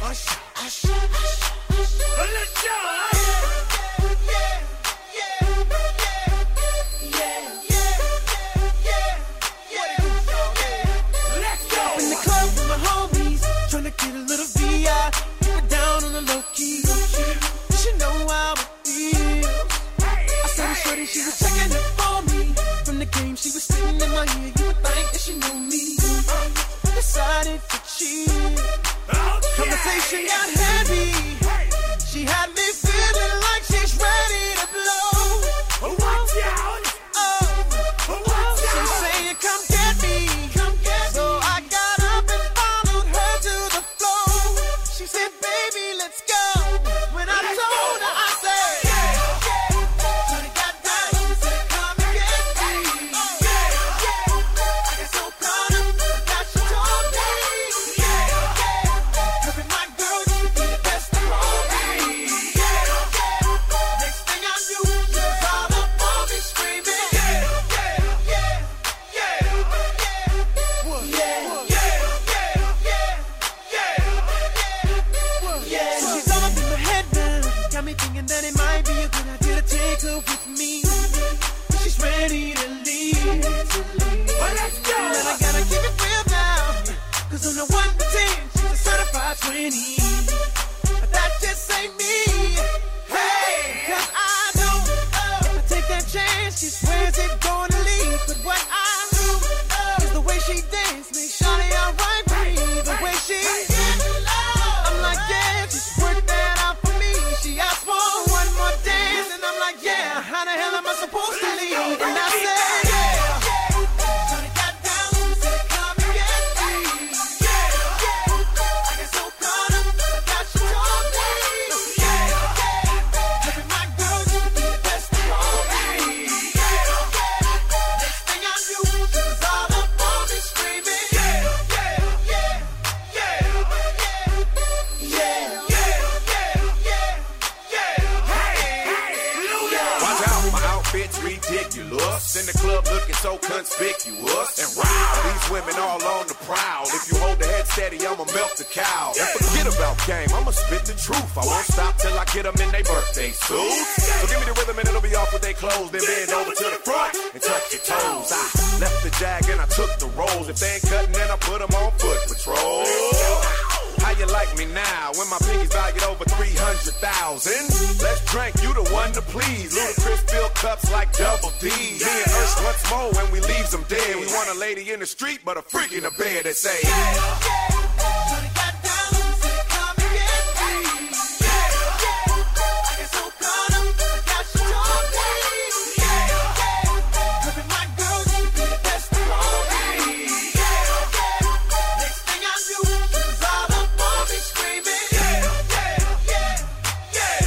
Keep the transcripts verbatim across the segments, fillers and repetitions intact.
Usher, Usher, Usher, Usher. Let's go. Yeah, yeah, yeah, yeah, yeah, yeah, yeah. Let's go. In the club with my homies, tryna get a little V I. Keep it down on the low key. You should know how it feels. I saw the shorty, she was checking it for me. From the game, she was sitting in my ear. You would think that she knew me. Decided to cheat. Conversation got heavy. She had me feeling like she's ready to blow. Watch out! Oh, she's saying, "Come get me, come get me." So I got up and followed her to the floor. She said, "Baby, let's go." When I told her, I said, "Yeah, yeah." So they got down and said, "Come and get me." Yeah, yeah. I got so caught up that she told me. Yeah, yeah. Her and my girl used to be the best of all me. Yeah, yeah. Next thing I knew, she was all up on me screaming. Yeah, yeah, yeah, yeah, yeah, yeah, yeah, yeah, yeah. So she's all up in my head now, got me thinking that it might be a good idea to take her with me. She's ready to leave. Well, let's go. And I gotta keep it real now, cause on the one to ten, she's a certified twenty. But that just ain't me. Hey, cause I know if I take that chance, she swears it's gonna leave. But what I do is the way she dance makes Shawty alright with me. The way she I'm like, yeah, just work that out for me. She asked for one more dance, and I'm like, yeah, how the hell am I supposed to leave? And I said, yeah. So they got down and said, "Come and get me." Yeah, yeah. I got so caught up that she told me. Yeah, yeah. Her and my girl used to be the best of all me. Yeah, yeah. Next thing I knew, she was all up on me screaming. Yeah, yeah, yeah, yeah, yeah, yeah, yeah, yeah, yeah. Hey, Watch out, my outfit's ridiculous. In the club looking so conspicuous. And wow, these women all on the prowl. If you hold the head steady, I'ma melt the cow. And forget about game, I'ma spit the truth. I won't stop till I get them in their birthday suits. So give me the rhythm and it'll be off with their clothes. Then bend over to the front and touch your toes. I left the jag and I took the rolls. If they ain't cutting, then I put them on foot patrol. How you like me now when my pinky's valued over three hundred thousand? Let's drink, you the one to please. Ludacris fill cups like double D. Me and Ursh once more when we leaves them dead. We want a lady in the street, but a freak in the bed that say, So they got down and said, "Come and get me." Yeah, yeah. I got so caught up that she told me. Yeah, yeah. Her and my girl used to be the best of all me. Yeah, yeah. Next thing I knew, she was all up on me screaming. Yeah, yeah, yeah, yeah,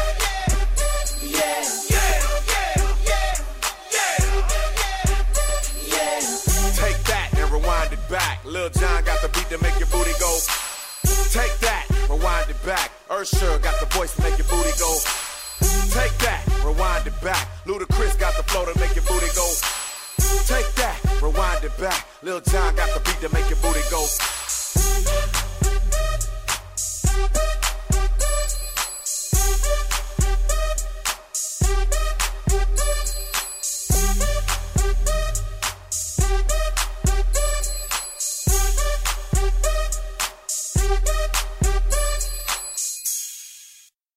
yeah, yeah, yeah, yeah, yeah. take that and rewind it back. Lil Jon got the beat to make your booty go. Take that, rewind it back. Usher got the voice to make your booty go. Take that, rewind it back. Ludacris got the flow to make your booty go. Take that, rewind it back. Lil Jon got the beat to make your booty go.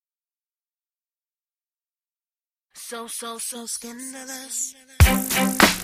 So, so, so scandalous.